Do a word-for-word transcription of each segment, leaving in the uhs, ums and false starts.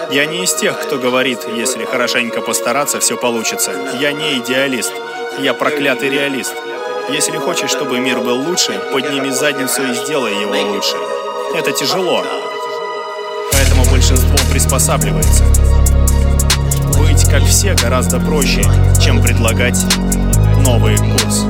Я не из тех, кто говорит, если хорошенько постараться, все получится. Я не идеалист, я проклятый реалист. Если хочешь, чтобы мир был лучше, подними задницу и сделай его лучше. Это тяжело, поэтому большинство приспосабливается. Быть как все гораздо проще, чем предлагать новый курс.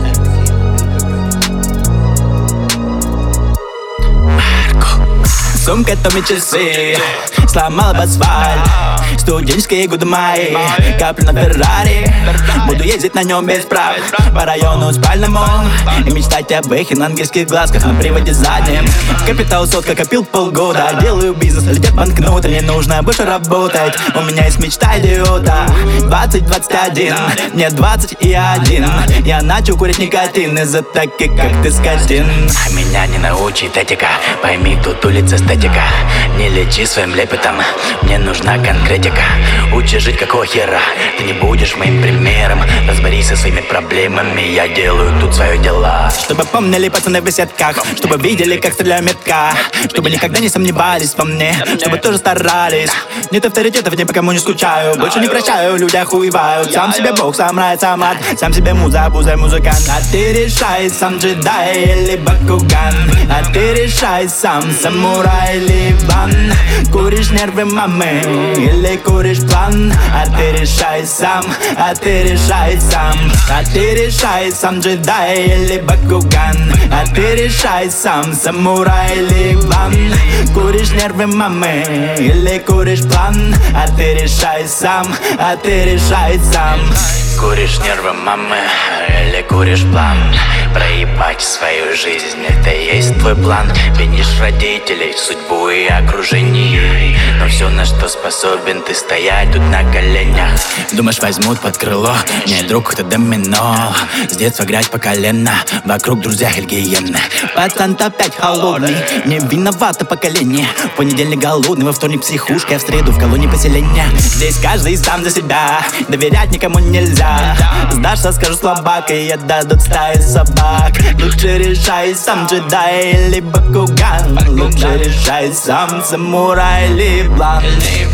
Сумка, Томми, часы, сломал об асфальт. Студенческие годы мои, капли на Феррари. Буду ездить на нем без прав по району спальному и мечтать об их ангельских глазках на приводе заднем. Капитал сотка, копил полгода. Делаю бизнес, летят банкноты. Не нужно больше работать, у меня есть мечта идиота. Двадцать, двадцать один, мне двадцать и один. Я начал курить никотин из-за таких, как ты, скотин. Меня не научит этика, пойми, тут улица статика. Не лечи своим лепетом, мне нужна конкретика. Учишь жить какого хера, ты не будешь моим примером. Разберись со своими проблемами, я делаю тут свое дело. Чтобы помнили пацаны в беседках, чтобы видели, как стреляю метка, чтобы никогда не сомневались во мне, чтобы тоже старались. Нет авторитетов, ни по кому не скучаю, больше не прощаю, люди охуевают. Сам себе бог, сам рай, сам ад, сам себе муза, буза, музыкант. А ты решай, сам джедай или бакуган. А ты решай сам, самурай или ван. Куришь нервы мамы или куришь план. А ты решай сам, а ты решай сам. А ты решай сам, джедай или бакуган. А ты решай сам, самурай или ван. Куришь нервы мамы или куришь план. А ты решай сам, а ты решай сам. Куришь нервы мамы или куришь план? Проебать свою жизнь, это и есть твой план. Винишь родителей, судьбу и окружение, но все, на что способен ты, стоять тут на коленях. Думаешь, возьмут под крыло? Не, друг, это домино. С детства играть по колено, вокруг друзья гигиены. Пацан-то опять холодный, не виновато поколение. В понедельник голодный, во вторник психушка, а в среду в колонии поселения. Здесь каждый сам за себя, доверять никому нельзя. Сдашься, скажу слабак, и отдадут стаи собак. Лучше решай сам, джедай или бакуган. Лучше решай сам, самурай или блан.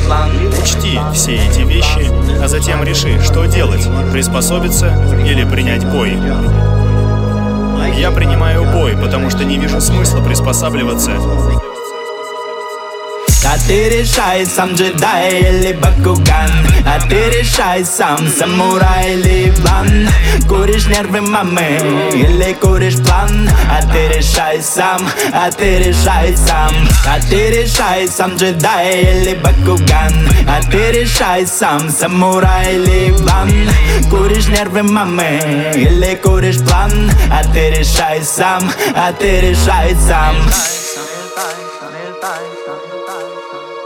Учти все эти вещи, а затем реши, что делать, приспособиться или принять бой. Я принимаю бой, потому что не вижу смысла приспосабливаться. А ты решай сам, джедай или бакуган. А ты решай сам, самурай или блан. Куришь нервы мамы или куришь план. А ты решай сам, а ты решай сам. А ты решай сам, джедай или бакуган. А ты решай сам, самурай или блан. Куришь нервы мамы или куришь план. А ты решай сам, а ты решай сам. Sanitize, sanitize, sanitize.